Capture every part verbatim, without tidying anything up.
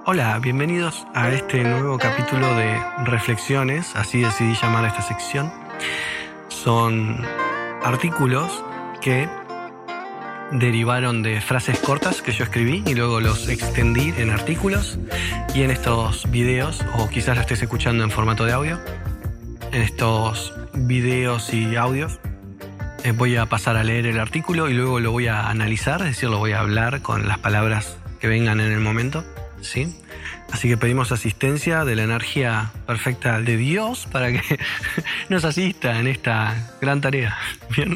Hola, bienvenidos a este nuevo capítulo de Reflexiones, así decidí llamar a esta sección. Son artículos que derivaron de frases cortas que yo escribí y luego los extendí en artículos y en estos videos, o quizás lo estés escuchando en formato de audio, en estos videos y audios eh, voy a pasar a leer el artículo y luego lo voy a analizar, es decir, lo voy a hablar con las palabras que vengan en el momento. ¿Sí? Así que pedimos asistencia de la energía perfecta de Dios para que nos asista en esta gran tarea. Bien.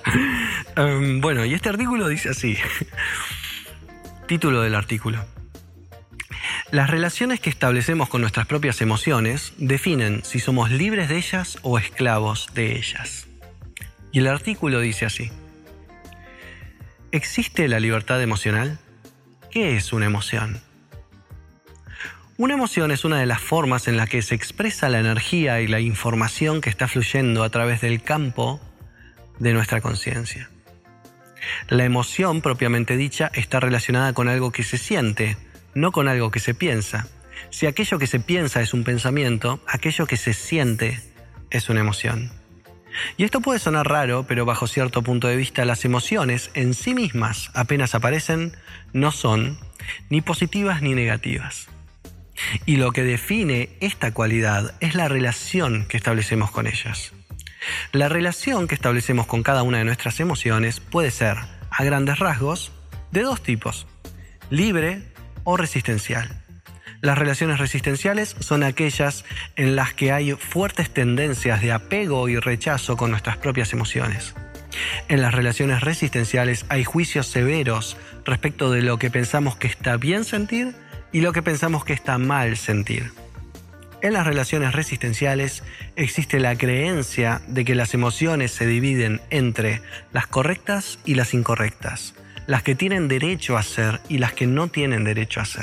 um, bueno, y este artículo dice así. Título del artículo. Las relaciones que establecemos con nuestras propias emociones definen si somos libres de ellas o esclavos de ellas. Y el artículo dice así. ¿Existe la libertad emocional? ¿Qué es una emoción? Una emoción es una de las formas en las que se expresa la energía y la información que está fluyendo a través del campo de nuestra conciencia. La emoción propiamente dicha está relacionada con algo que se siente, no con algo que se piensa. Si aquello que se piensa es un pensamiento, aquello que se siente es una emoción. Y esto puede sonar raro, pero bajo cierto punto de vista las emociones en sí mismas, apenas aparecen, no son ni positivas ni negativas. Y lo que define esta cualidad es la relación que establecemos con ellas. La relación que establecemos con cada una de nuestras emociones puede ser, a grandes rasgos, de dos tipos: libre o resistencial. Las relaciones resistenciales son aquellas en las que hay fuertes tendencias de apego y rechazo con nuestras propias emociones. En las relaciones resistenciales hay juicios severos respecto de lo que pensamos que está bien sentir y lo que pensamos que está mal sentir. En las relaciones resistenciales existe la creencia de que las emociones se dividen entre las correctas y las incorrectas, las que tienen derecho a ser y las que no tienen derecho a ser.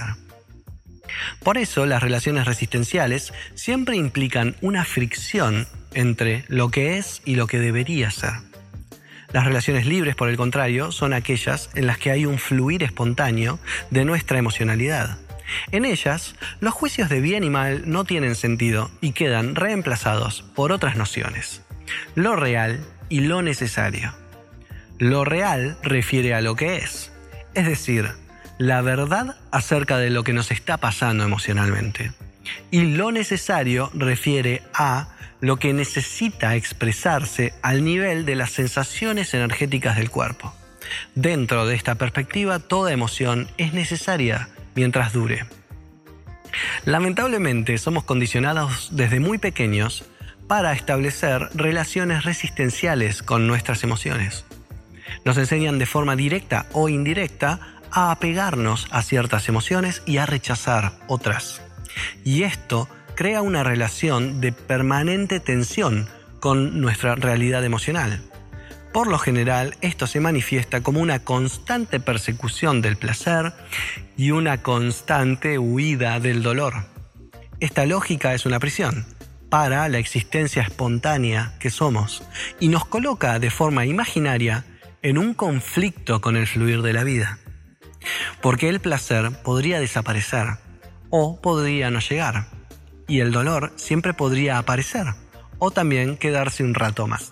Por eso, las relaciones resistenciales siempre implican una fricción entre lo que es y lo que debería ser. Las relaciones libres, por el contrario, son aquellas en las que hay un fluir espontáneo de nuestra emocionalidad. En ellas, los juicios de bien y mal no tienen sentido y quedan reemplazados por otras nociones: lo real y lo necesario. Lo real refiere a lo que es, es decir, la verdad acerca de lo que nos está pasando emocionalmente. Y lo necesario refiere a lo que necesita expresarse al nivel de las sensaciones energéticas del cuerpo. Dentro de esta perspectiva, toda emoción es necesaria mientras dure. Lamentablemente, somos condicionados desde muy pequeños para establecer relaciones resistenciales con nuestras emociones. Nos enseñan de forma directa o indirecta a apegarnos a ciertas emociones y a rechazar otras. Y esto crea una relación de permanente tensión con nuestra realidad emocional. Por lo general, esto se manifiesta como una constante persecución del placer y una constante huida del dolor. Esta lógica es una prisión para la existencia espontánea que somos y nos coloca de forma imaginaria en un conflicto con el fluir de la vida. Porque el placer podría desaparecer o podría no llegar, y el dolor siempre podría aparecer o también quedarse un rato más.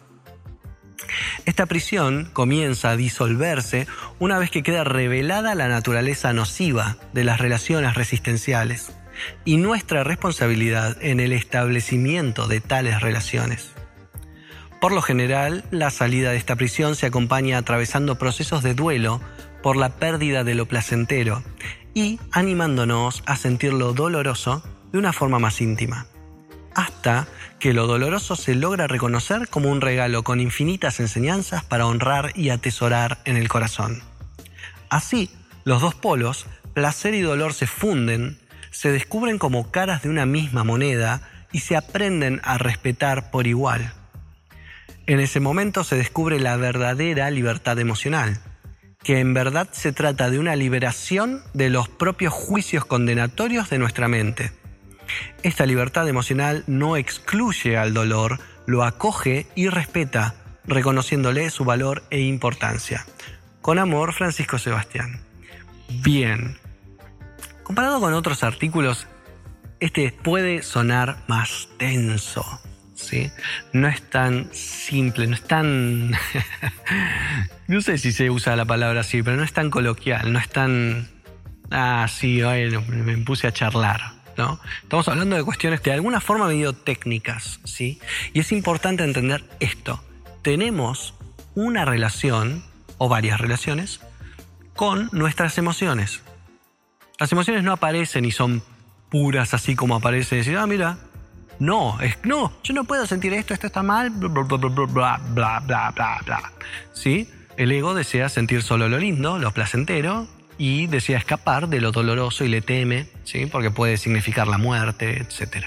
Esta prisión comienza a disolverse una vez que queda revelada la naturaleza nociva de las relaciones resistenciales y nuestra responsabilidad en el establecimiento de tales relaciones. Por lo general, la salida de esta prisión se acompaña atravesando procesos de duelo por la pérdida de lo placentero y animándonos a sentir lo doloroso de una forma más íntima, hasta que lo doloroso se logra reconocer como un regalo con infinitas enseñanzas para honrar y atesorar en el corazón. Así, los dos polos, placer y dolor, se funden, se descubren como caras de una misma moneda y se aprenden a respetar por igual. En ese momento se descubre la verdadera libertad emocional, que en verdad se trata de una liberación de los propios juicios condenatorios de nuestra mente. Esta libertad emocional no excluye al dolor, lo acoge y respeta, reconociéndole su valor e importancia. Con amor, Francisco Sebastián. Bien, Comparado con otros artículos, este puede sonar más denso, ¿sí? No es tan simple, no es tan... no sé si se usa la palabra así, pero no es tan coloquial, no es tan... Ah, sí, bueno, me puse a charlar, ¿no? Estamos hablando de cuestiones de alguna forma medio técnicas, ¿sí? Y es importante entender esto. Tenemos una relación, o varias relaciones, con nuestras emociones. Las emociones no aparecen y son puras así como aparecen. Decir, ah, mira, no, es, no, yo no puedo sentir esto, esto está mal, bla, bla, bla, bla, bla, bla, bla, bla, bla. ¿Sí? El ego desea sentir solo lo lindo, lo placentero, y desea escapar de lo doloroso y le teme, ¿sí? Porque puede significar la muerte, etcétera.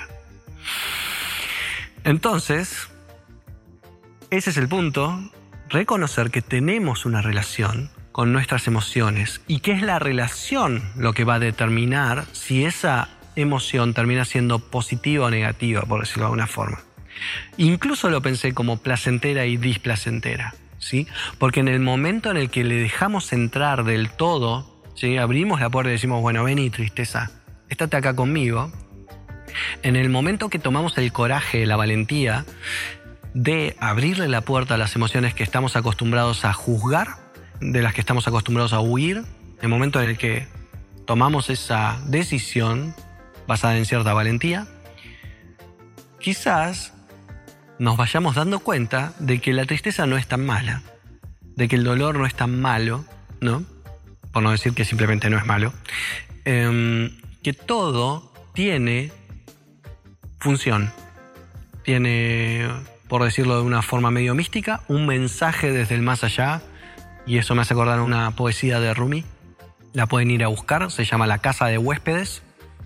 Entonces, ese es el punto, reconocer que tenemos una relación con nuestras emociones y que es la relación lo que va a determinar si esa emoción termina siendo positiva o negativa, por decirlo de alguna forma. Incluso lo pensé como placentera y displacentera, ¿sí? Porque en el momento en el que le dejamos entrar del todo, ¿sí? Abrimos la puerta y decimos, bueno, vení, tristeza, estate acá conmigo. En el momento que tomamos el coraje, la valentía de abrirle la puerta a las emociones que estamos acostumbrados a juzgar, de las que estamos acostumbrados a huir, el momento en el que tomamos esa decisión basada en cierta valentía, quizás nos vayamos dando cuenta de que la tristeza no es tan mala, de que el dolor no es tan malo, ¿no? Por no decir que simplemente no es malo, eh, que todo tiene función, tiene, por decirlo de una forma medio mística, un mensaje desde el más allá. Y eso me hace acordar una poesía de Rumi. La pueden ir a buscar, se llama La casa de huéspedes.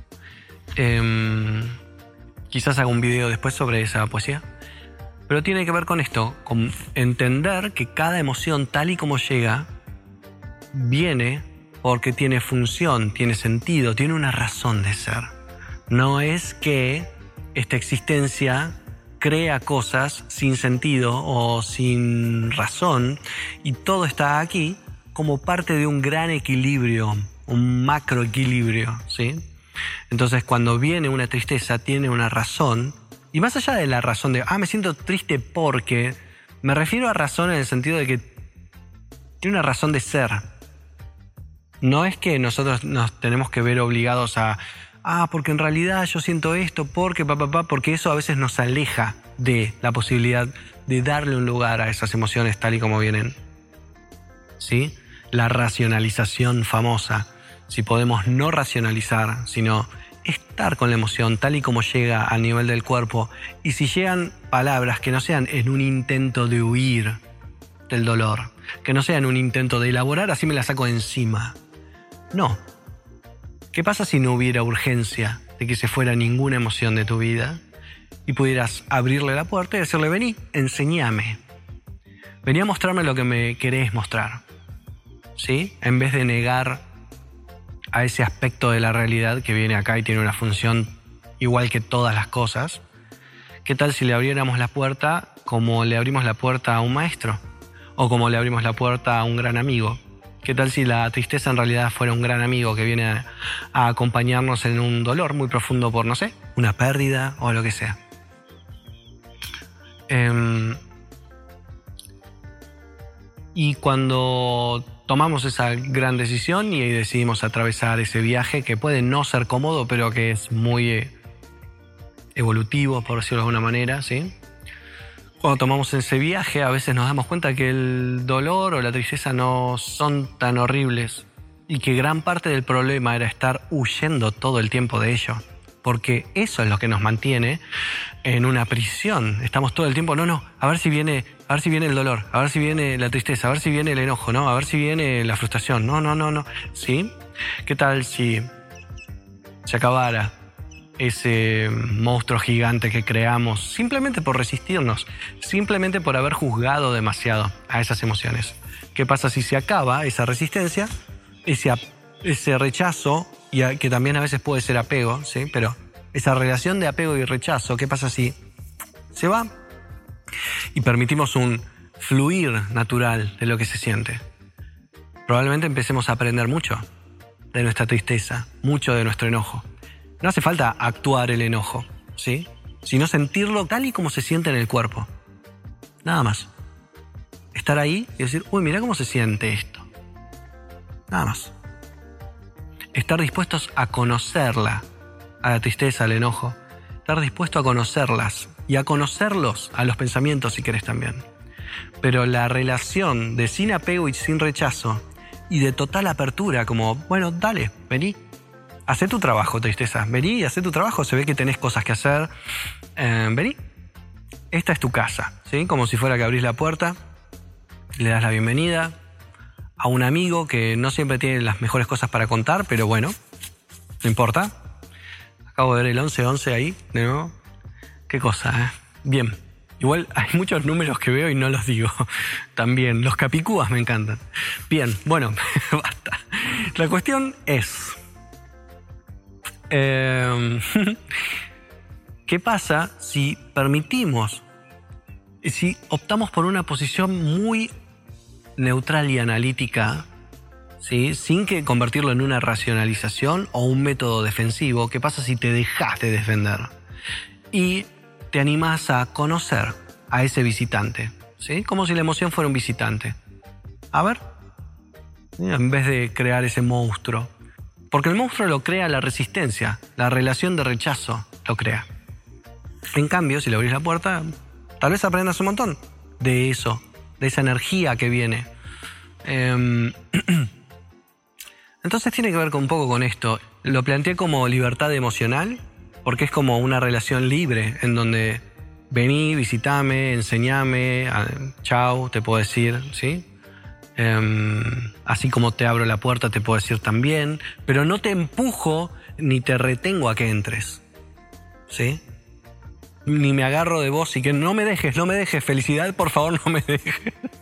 Eh, quizás haga un video después sobre esa poesía. Pero tiene que ver con esto, con entender que cada emoción tal y como llega, viene porque tiene función, tiene sentido, tiene una razón de ser. No es que esta existencia crea cosas sin sentido o sin razón y todo está aquí como parte de un gran equilibrio, un macroequilibrio, ¿sí? Entonces cuando viene una tristeza tiene una razón y más allá de la razón de, ah, me siento triste porque, me refiero a razón en el sentido de que tiene una razón de ser. No es que nosotros nos tenemos que ver obligados a ah, porque en realidad yo siento esto, porque papá, papá, porque eso a veces nos aleja de la posibilidad de darle un lugar a esas emociones tal y como vienen. ¿Sí? La racionalización famosa. Si podemos no racionalizar, sino estar con la emoción tal y como llega a nivel del cuerpo. Y si llegan palabras que no sean en un intento de huir del dolor, que no sean un intento de elaborar, así me la saco de encima. No. ¿Qué pasa si no hubiera urgencia de que se fuera ninguna emoción de tu vida y pudieras abrirle la puerta y decirle, vení, enséñame. Vení a mostrarme lo que me querés mostrar, ¿sí? En vez de negar a ese aspecto de la realidad que viene acá y tiene una función igual que todas las cosas. ¿Qué tal si le abriéramos la puerta como le abrimos la puerta a un maestro? O como le abrimos la puerta a un gran amigo. ¿Qué tal si la tristeza en realidad fuera un gran amigo que viene a, a acompañarnos en un dolor muy profundo por, no sé, una pérdida o lo que sea? Eh, y cuando tomamos esa gran decisión y decidimos atravesar ese viaje que puede no ser cómodo, pero que es muy eh, evolutivo, por decirlo de alguna manera, ¿sí? Cuando tomamos ese viaje a veces nos damos cuenta que el dolor o la tristeza no son tan horribles y que gran parte del problema era estar huyendo todo el tiempo de ello, porque eso es lo que nos mantiene en una prisión. Estamos todo el tiempo, no, no, a ver si viene, a ver si viene el dolor, a ver si viene la tristeza, a ver si viene el enojo, no, a ver si viene la frustración, no, no, no, no, ¿sí? ¿Qué tal si se acabara ese monstruo gigante que creamos simplemente por resistirnos, simplemente por haber juzgado demasiado a esas emociones? ¿Qué pasa si se acaba esa resistencia, ese, ese rechazo, y a, que también a veces puede ser apego, ¿sí? Pero esa relación de apego y rechazo, ¿qué pasa si se va y permitimos un fluir natural de lo que se siente? Probablemente empecemos a aprender mucho. de nuestra tristeza, mucho de nuestro enojo. No hace falta actuar el enojo, ¿sí? Sino sentirlo tal y como se siente en el cuerpo. Nada más. Estar ahí y decir, uy, mirá cómo se siente esto. Nada más. Estar dispuestos a conocerla, a la tristeza, al enojo. Estar dispuesto a conocerlas y a conocerlos, a los pensamientos si querés también. Pero la relación de sin apego y sin rechazo y de total apertura, como, bueno, dale, vení. Hacé tu trabajo, tristeza. Vení y hacé tu trabajo. Se ve que tenés cosas que hacer. Eh, vení. Esta es tu casa, ¿sí? Como si fuera que abrís la puerta, le das la bienvenida a un amigo que no siempre tiene las mejores cosas para contar, pero bueno, no importa. Acabo de ver el once once ahí, de nuevo. Qué cosa, ¿eh? Bien. Igual hay muchos números que veo y no los digo. También, los capicúas me encantan. Bien, bueno, basta. La cuestión es... Eh, ¿Qué pasa si permitimos, si optamos por una posición muy neutral y analítica, ¿sí? Sin que convertirlo en una racionalización o un método defensivo? ¿Qué pasa si te dejas de defender y te animás a conocer a ese visitante, ¿sí? Como si la emoción fuera un visitante. A ver, en vez de crear ese monstruo. Porque el monstruo lo crea la resistencia, la relación de rechazo lo crea. En cambio, si le abrís la puerta, tal vez aprendas un montón de eso, de esa energía que viene. Eh, Entonces tiene que ver con un poco con esto. Lo planteé como libertad emocional, porque es como una relación libre, en donde vení, visitame, enseñame, chau, te puedo decir, ¿sí? Eh, así como te abro la puerta, te puedo decir también, pero no te empujo ni te retengo a que entres, ¿sí? Ni me agarro de vos y que no me dejes, no me dejes, felicidad, por favor, no me dejes.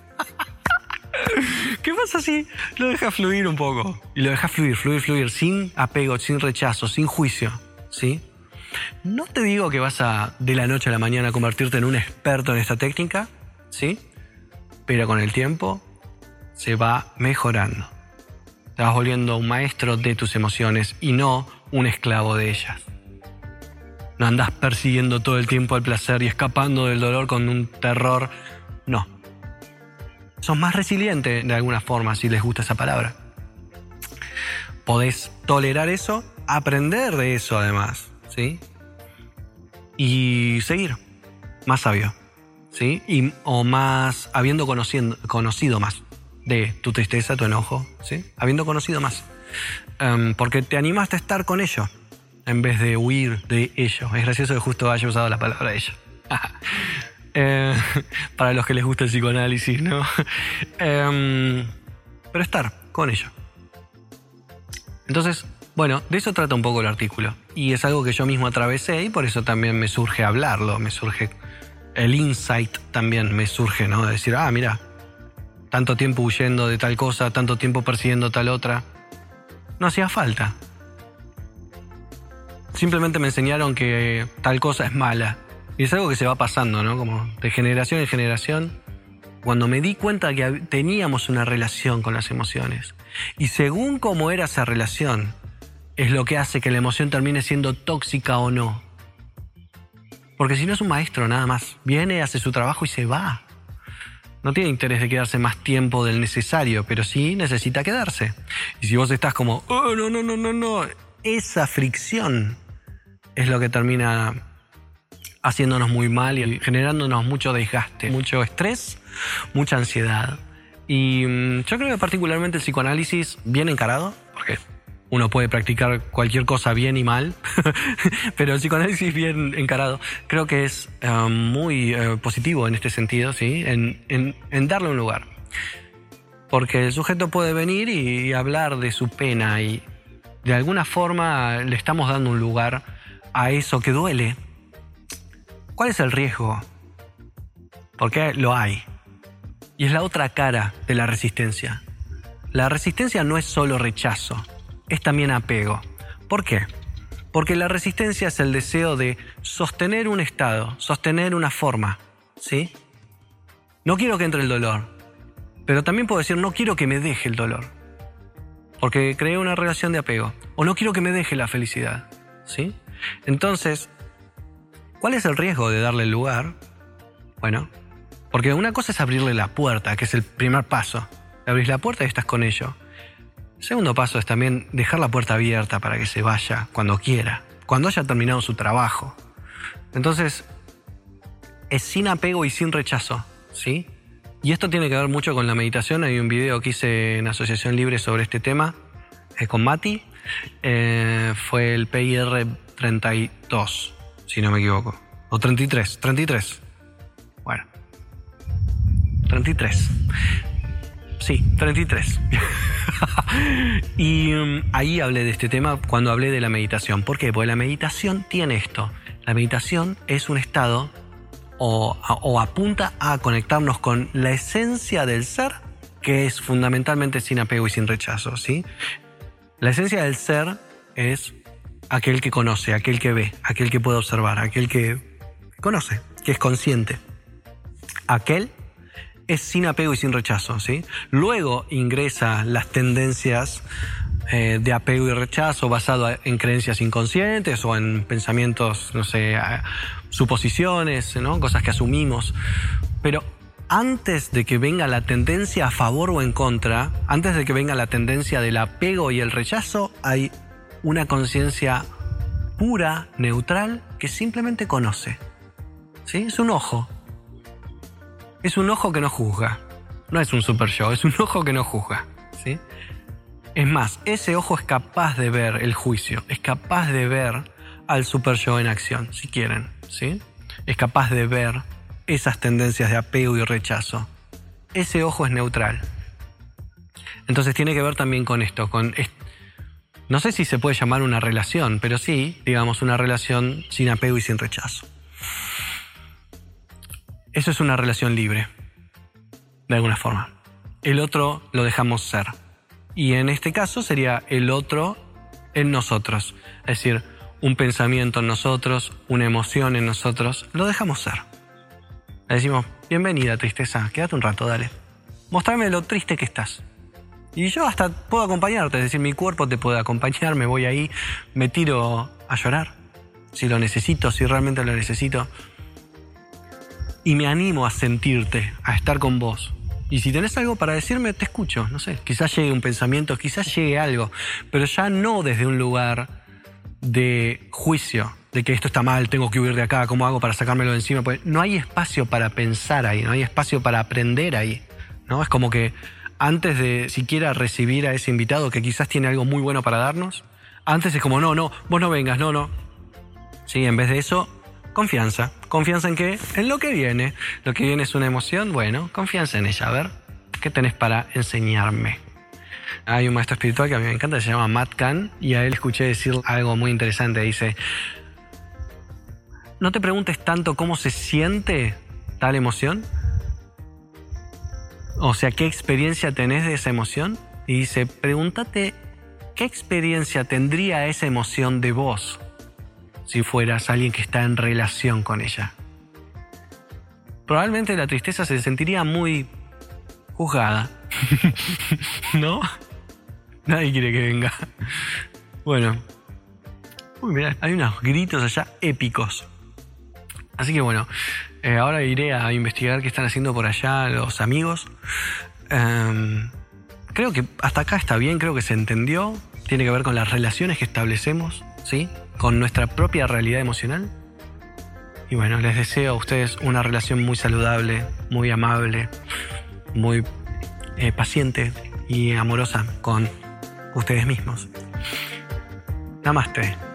¿Qué pasa si lo dejas fluir un poco? Y lo dejas fluir, fluir, fluir, sin apego, sin rechazo, sin juicio, ¿sí? No te digo que vas a, de la noche a la mañana, convertirte en un experto en esta técnica, ¿sí? Pero con el tiempo se va mejorando. Te vas volviendo un maestro de tus emociones y no un esclavo de ellas. No andás persiguiendo todo el tiempo el placer y escapando del dolor con un terror. No. Sos más resiliente de alguna forma, si les gusta esa palabra. Podés tolerar eso, aprender de eso además, ¿sí? Y seguir más sabio, ¿sí? Y, o más, habiendo conociendo, conocido más de tu tristeza, tu enojo, ¿sí? Habiendo conocido más. Um, porque te animaste a estar con ello, en vez de huir de ello. Es gracioso que justo haya usado la palabra ello. eh, para los que les gusta el psicoanálisis, ¿no? eh, pero estar con ello. Entonces, bueno, de eso trata un poco el artículo. Y es algo que yo mismo atravesé y por eso también me surge hablarlo, me surge el insight también, me surge, ¿no? De decir, ah, mira, tanto tiempo huyendo de tal cosa, tanto tiempo persiguiendo tal otra. No hacía falta. Simplemente me enseñaron que tal cosa es mala. Y es algo que se va pasando, ¿no? Como de generación en generación. Cuando me di cuenta que teníamos una relación con las emociones. Y según cómo era esa relación, es lo que hace que la emoción termine siendo tóxica o no. Porque si no es un maestro nada más. Viene, hace su trabajo y se va. No tiene interés de quedarse más tiempo del necesario, pero sí necesita quedarse. Y si vos estás como, oh, no, no, no, no, no, esa fricción es lo que termina haciéndonos muy mal y generándonos mucho desgaste, mucho estrés, mucha ansiedad. Y mmm, yo creo que particularmente el psicoanálisis bien encarado, porque uno puede practicar cualquier cosa bien y mal, pero el psicoanálisis bien encarado creo que es uh, muy uh, positivo en este sentido, ¿sí? En, en, en darle un lugar. Porque el sujeto puede venir y, y hablar de su pena y de alguna forma le estamos dando un lugar a eso que duele. ¿Cuál es el riesgo? Porque lo hay. Y es la otra cara de la resistencia. La resistencia no es solo rechazo. Es también apego. ¿Por qué? Porque la resistencia es el deseo de sostener un estado, sostener una forma, ¿sí? No quiero que entre el dolor, pero también puedo decir no quiero que me deje el dolor. porque creé una relación de apego, o no quiero que me deje la felicidad, ¿sí? Entonces, ¿cuál es el riesgo de darle el lugar? Bueno, porque una cosa es abrirle la puerta, que es el primer paso. Le abrís la puerta y estás con ello. El segundo paso es también dejar la puerta abierta para que se vaya cuando quiera, cuando haya terminado su trabajo. Entonces, es sin apego y sin rechazo, ¿sí? Y esto tiene que ver mucho con la meditación. Hay un video que hice en Asociación Libre sobre este tema, eh, con Mati. Eh, fue el P I R treinta y dos, si no me equivoco. O treinta y tres, treinta y tres. Bueno. treinta y tres. Sí, treinta y tres. Y um, ahí hablé de este tema cuando hablé de la meditación. ¿Por qué? Porque la meditación tiene esto. La meditación es un estado o, o apunta a conectarnos con la esencia del ser, que es fundamentalmente sin apego y sin rechazo, ¿sí? La esencia del ser es aquel que conoce, aquel que ve, aquel que puede observar, aquel que conoce, que es consciente. Aquel es sin apego y sin rechazo, ¿sí? Luego ingresa las tendencias eh, de apego y rechazo basado en creencias inconscientes o en pensamientos, no sé, suposiciones, ¿no? Cosas que asumimos. Pero antes de que venga la tendencia a favor o en contra, antes de que venga la tendencia del apego y el rechazo, hay una conciencia pura, neutral, que simplemente conoce, ¿sí? Es un ojo. Es un ojo que no juzga. No es un super yo, es un ojo que no juzga, ¿sí? Es más, ese ojo es capaz de ver el juicio, es capaz de ver al super yo en acción, si quieren, ¿sí? Es capaz de ver esas tendencias de apego y rechazo. Ese ojo es neutral. Entonces tiene que ver también con esto, con est- no sé si se puede llamar una relación, pero sí, digamos, una relación sin apego y sin rechazo. Eso es una relación libre, de alguna forma. El otro lo dejamos ser. Y en este caso sería el otro en nosotros. Es decir, un pensamiento en nosotros, una emoción en nosotros, lo dejamos ser. Le decimos, bienvenida tristeza, quédate un rato, dale. Mostrame lo triste que estás. Y yo hasta puedo acompañarte, es decir, mi cuerpo te puede acompañar, me voy ahí, me tiro a llorar, si lo necesito, si realmente lo necesito. Y me animo a sentirte, a estar con vos. Y si tenés algo para decirme, te escucho, no sé, quizás llegue un pensamiento, quizás llegue algo, pero ya no desde un lugar de juicio, de que esto está mal, tengo que huir de acá, ¿cómo hago para sacármelo de encima? Pues no hay espacio para pensar ahí, no hay espacio para aprender ahí, ¿no? Es como que antes de siquiera recibir a ese invitado que quizás tiene algo muy bueno para darnos, antes es como, no, no, vos no vengas, no, no. Sí, en vez de eso, confianza. ¿Confianza en qué? En lo que viene. Lo que viene es una emoción, bueno, confianza en ella. A ver, ¿qué tenés para enseñarme? Hay un maestro espiritual que a mí me encanta, se llama Matt Kahn, y a él escuché decir algo muy interesante. Dice, no te preguntes tanto cómo se siente tal emoción, o sea, ¿qué experiencia tenés de esa emoción? Y dice, pregúntate, ¿qué experiencia tendría esa emoción de vos si fueras alguien que está en relación con ella? Probablemente la tristeza se sentiría muy juzgada. ¿No? Nadie quiere que venga. Bueno. Uy, mirá, hay unos gritos allá épicos. Así que bueno, eh, ahora iré a investigar qué están haciendo por allá los amigos. Um, creo que hasta acá está bien, creo que se entendió. Tiene que ver con las relaciones que establecemos, ¿sí? Con nuestra propia realidad emocional. Y bueno, les deseo a ustedes una relación muy saludable, muy amable, muy eh, paciente y amorosa con ustedes mismos. Namaste.